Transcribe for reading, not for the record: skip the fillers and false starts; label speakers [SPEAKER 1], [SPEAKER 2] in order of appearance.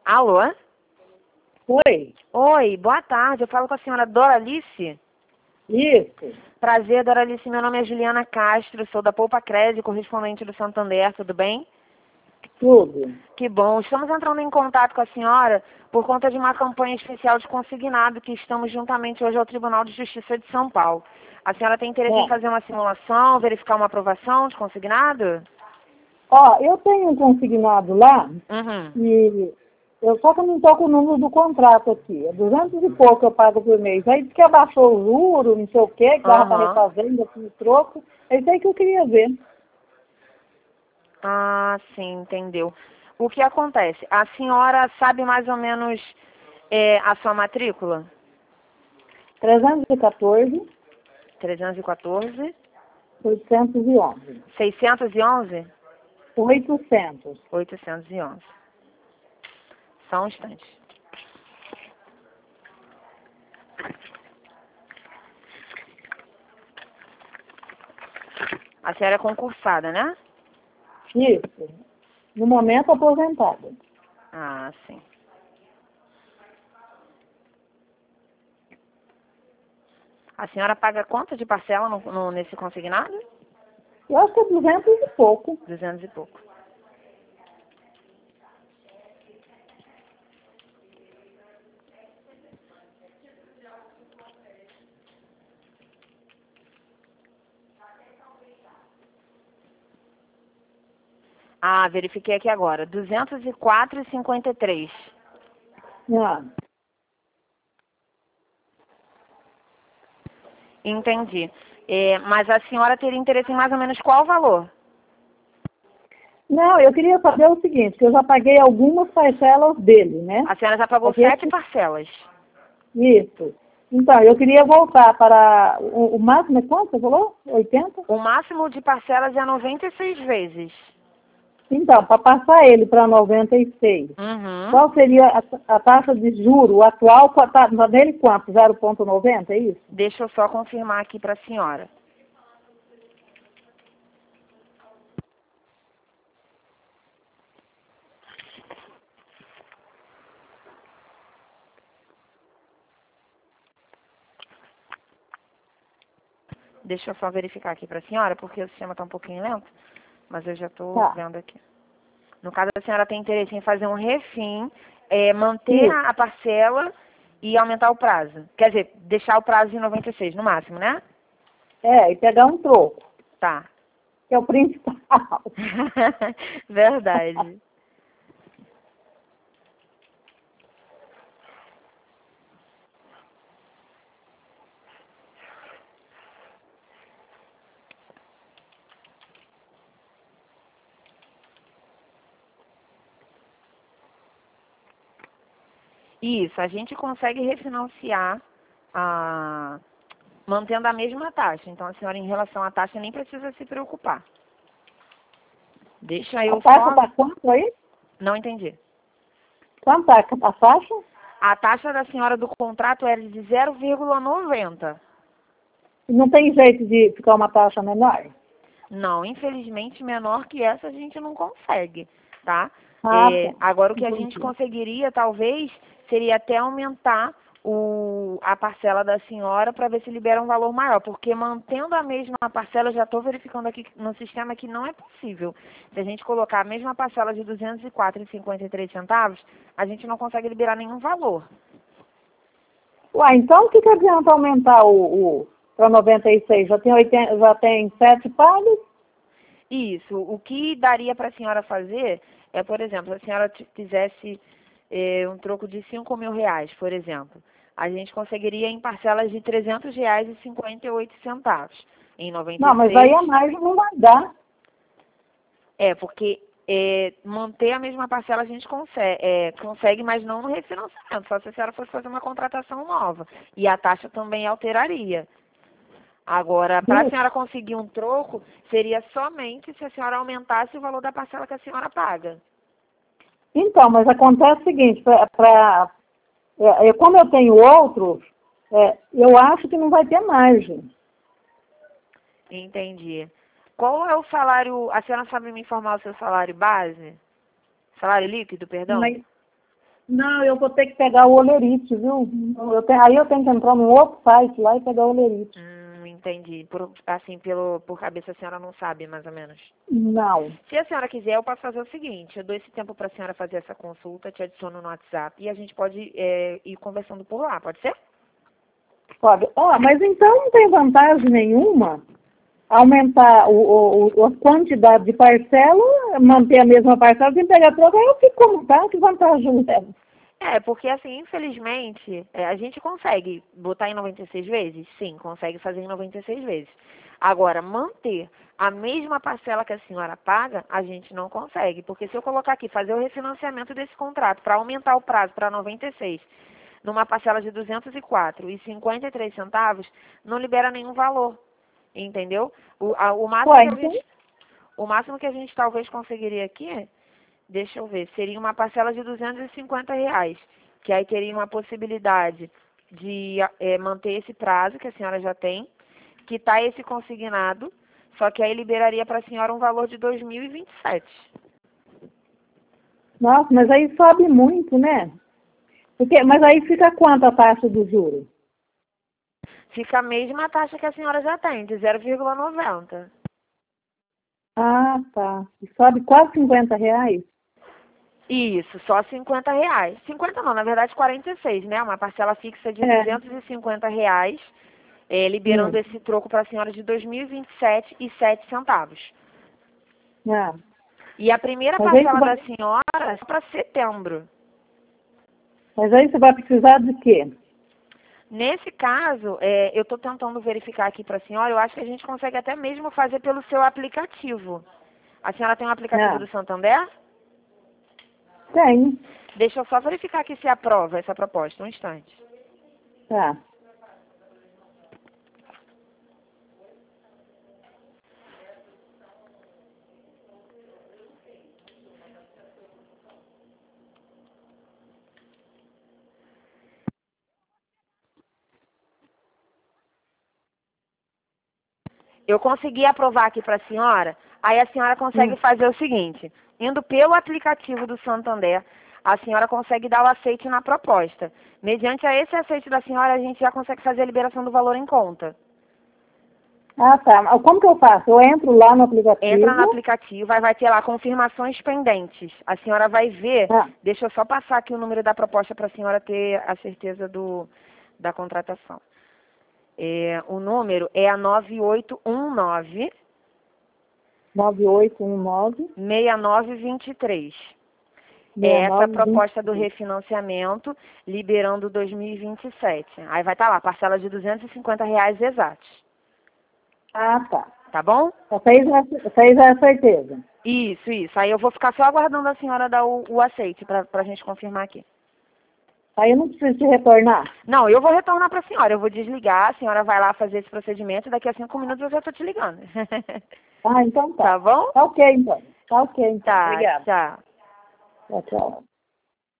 [SPEAKER 1] Alô?
[SPEAKER 2] Oi,
[SPEAKER 1] Oi, boa tarde. Eu falo com a senhora Doralice.
[SPEAKER 2] isso,
[SPEAKER 1] Prazer, Doralice. Meu nome é Juliana Castro, sou da Poupa Crédito, correspondente do Santander, tudo bem?
[SPEAKER 2] tudo.
[SPEAKER 1] Que bom. Estamos entrando em contato com a senhora por conta de uma campanha especial de consignado que estamos juntamente hoje ao Tribunal de Justiça de São Paulo. A senhora tem interesse em
[SPEAKER 2] É.
[SPEAKER 1] fazer uma simulação, verificar uma aprovação de consignado?
[SPEAKER 2] Ó, eu tenho um consignado lá
[SPEAKER 1] Uhum.
[SPEAKER 2] e só que eu não estou com o número do contrato aqui. É 200 e pouco eu pago por mês. Aí diz que abaixou o juro, não sei o quê, que dava para
[SPEAKER 1] Aham.
[SPEAKER 2] refazer, ainda tinha troco. É isso aí que eu queria ver.
[SPEAKER 1] Ah, sim, entendeu. O que acontece? A senhora sabe mais ou menos a sua matrícula?
[SPEAKER 2] 314,
[SPEAKER 1] 314,
[SPEAKER 2] 811.
[SPEAKER 1] 611,
[SPEAKER 2] 800.
[SPEAKER 1] 811. Só um instante. A senhora é concursada, né?
[SPEAKER 2] Isso. No momento aposentado.
[SPEAKER 1] Ah, sim. A senhora paga quanto de parcela nesse consignado?
[SPEAKER 2] Eu acho que é 200 e pouco.
[SPEAKER 1] 200 e pouco. Ah, verifiquei aqui agora. 204,53.
[SPEAKER 2] Ah.
[SPEAKER 1] Entendi. Mas a senhora teria interesse em mais ou menos qual valor?
[SPEAKER 2] Não, eu queria saber o seguinte, que eu já paguei algumas parcelas dele, né?
[SPEAKER 1] A senhora já pagou
[SPEAKER 2] Porque
[SPEAKER 1] 7 parcelas.
[SPEAKER 2] isso. Então, eu queria voltar para o máximo é quanto, você falou? 80?
[SPEAKER 1] O máximo de parcelas é 96 vezes.
[SPEAKER 2] Então, para passar ele para 96,
[SPEAKER 1] Uhum.
[SPEAKER 2] qual seria a taxa de juro atual? Dele quanto? 0,90, é isso?
[SPEAKER 1] Deixa eu só confirmar aqui para a senhora. Deixa eu só verificar aqui para a senhora, porque o sistema está um pouquinho lento, mas eu já estou
[SPEAKER 2] Tá,
[SPEAKER 1] vendo aqui. No caso, a senhora tem interesse em fazer um refim, manter
[SPEAKER 2] isso.
[SPEAKER 1] a parcela e aumentar o prazo. Quer dizer, deixar o prazo em 96 no máximo, né?
[SPEAKER 2] É, e pegar um troco,
[SPEAKER 1] Tá.
[SPEAKER 2] que é o principal.
[SPEAKER 1] Verdade. Isso, a gente consegue refinanciar mantendo a mesma taxa. Então, a senhora, em relação à taxa, nem precisa se preocupar. Deixa
[SPEAKER 2] A
[SPEAKER 1] eu
[SPEAKER 2] taxa
[SPEAKER 1] só...
[SPEAKER 2] está quanto aí?
[SPEAKER 1] Não entendi.
[SPEAKER 2] Quanto está a taxa?
[SPEAKER 1] A taxa da senhora do contrato era de 0,90.
[SPEAKER 2] Não tem jeito de ficar uma taxa menor?
[SPEAKER 1] Não, infelizmente, menor que essa a gente não consegue, tá?
[SPEAKER 2] Ah, tá.
[SPEAKER 1] Agora, o que a gente
[SPEAKER 2] Entendi.
[SPEAKER 1] conseguiria, talvez, seria até aumentar a parcela da senhora para ver se libera um valor maior, porque mantendo a mesma parcela, eu já estou verificando aqui no sistema que não é possível. Se a gente colocar a mesma parcela de R$ 204,53, a gente não consegue liberar nenhum valor.
[SPEAKER 2] Uai, então o que adianta aumentar para 96? Já tem, 80, já tem 7 pagos?
[SPEAKER 1] Isso. O que daria para a senhora fazer é, por exemplo, se a senhora fizesse um troco de R$ 5.000, por exemplo, a gente conseguiria em parcelas de R$ 300,58 em
[SPEAKER 2] Não, mas aí
[SPEAKER 1] 96.
[SPEAKER 2] a margem não vai dar.
[SPEAKER 1] Porque manter a mesma parcela a gente consegue, mas não no refinanciamento, só se a senhora fosse fazer uma contratação nova. E a taxa também alteraria. Agora, para a
[SPEAKER 2] Isso.
[SPEAKER 1] senhora conseguir um troco, seria somente se a senhora aumentasse o valor da parcela que a senhora paga.
[SPEAKER 2] Então, mas acontece o seguinte, como eu tenho outros, eu acho que não vai ter margem.
[SPEAKER 1] Entendi. Qual é o salário, a senhora sabe me informar o seu salário base? Salário líquido, perdão?
[SPEAKER 2] Mas Não, eu vou ter que pegar o Olerite, viu? Aí eu tenho que entrar num outro site lá e pegar o Olerite.
[SPEAKER 1] Entendi. Por cabeça a senhora não sabe, mais ou menos.
[SPEAKER 2] Não.
[SPEAKER 1] Se a senhora quiser, eu posso fazer o seguinte, eu dou esse tempo para a senhora fazer essa consulta, te adiciono no WhatsApp e a gente pode ir conversando por lá, pode ser?
[SPEAKER 2] Pode. Mas então não tem vantagem nenhuma aumentar a quantidade de parcela, manter a mesma parcela, sem pegar troca, aí eu fico como tá, que vantagem leva?
[SPEAKER 1] Porque assim, infelizmente, a gente consegue botar em 96 vezes? Sim, consegue fazer em 96 vezes. Agora, manter a mesma parcela que a senhora paga, a gente não consegue. Porque se eu colocar aqui, fazer o refinanciamento desse contrato para aumentar o prazo para 96, numa parcela de 204,53 centavos, não libera nenhum valor. Entendeu? O máximo que a gente talvez conseguiria aqui, deixa eu ver, seria uma parcela de R$ 250, que aí teria uma possibilidade de manter esse prazo que a senhora já tem, quitar esse consignado, só que aí liberaria para a senhora um valor de 2027.
[SPEAKER 2] Nossa, mas aí sobe muito, né? Mas aí fica quanto a taxa do juro?
[SPEAKER 1] Fica a mesma taxa que a senhora já tem, de 0,90.
[SPEAKER 2] Ah, tá. E sobe quase R$ 50?
[SPEAKER 1] Isso, só R$ 50. 50 não, na verdade 46, né? Uma parcela fixa de R$ 250, liberando esse troco para a senhora de 2027,07 centavos.
[SPEAKER 2] Ah.
[SPEAKER 1] E a primeira parcela da senhora é para setembro.
[SPEAKER 2] Mas aí você vai precisar de quê?
[SPEAKER 1] Nesse caso, eu estou tentando verificar aqui para a senhora, eu acho que a gente consegue até mesmo fazer pelo seu aplicativo. A senhora tem um aplicativo do Santander?
[SPEAKER 2] Tem.
[SPEAKER 1] Deixa eu só verificar aqui se aprova essa proposta, um instante.
[SPEAKER 2] Tá.
[SPEAKER 1] Eu consegui aprovar aqui para a senhora, aí a senhora consegue fazer o seguinte, indo pelo aplicativo do Santander, a senhora consegue dar o aceite na proposta. Mediante a esse aceite da senhora, a gente já consegue fazer a liberação do valor em conta.
[SPEAKER 2] Ah, tá. Como que eu faço? Eu entro lá no aplicativo.
[SPEAKER 1] Entra no aplicativo, aí vai ter lá confirmações pendentes. A senhora vai ver, deixa eu só passar aqui o número da proposta para a senhora ter a certeza da contratação. O número é a 9819 6923. É essa a proposta do refinanciamento, liberando 2027. Aí vai estar lá, parcela de R$ 250 exatos.
[SPEAKER 2] Ah, tá.
[SPEAKER 1] Tá bom?
[SPEAKER 2] Fez a certeza.
[SPEAKER 1] Isso. Aí eu vou ficar só aguardando a senhora dar o aceite para a gente confirmar aqui.
[SPEAKER 2] Aí eu não preciso te retornar?
[SPEAKER 1] Não, eu vou retornar para a senhora. Eu vou desligar, a senhora vai lá fazer esse procedimento e daqui a 5 minutos eu já estou te ligando.
[SPEAKER 2] Ah, então tá.
[SPEAKER 1] Tá bom?
[SPEAKER 2] Tá ok, então. Tá ok, então.
[SPEAKER 1] Tá,
[SPEAKER 2] Obrigada.
[SPEAKER 1] tchau.
[SPEAKER 2] Tchau.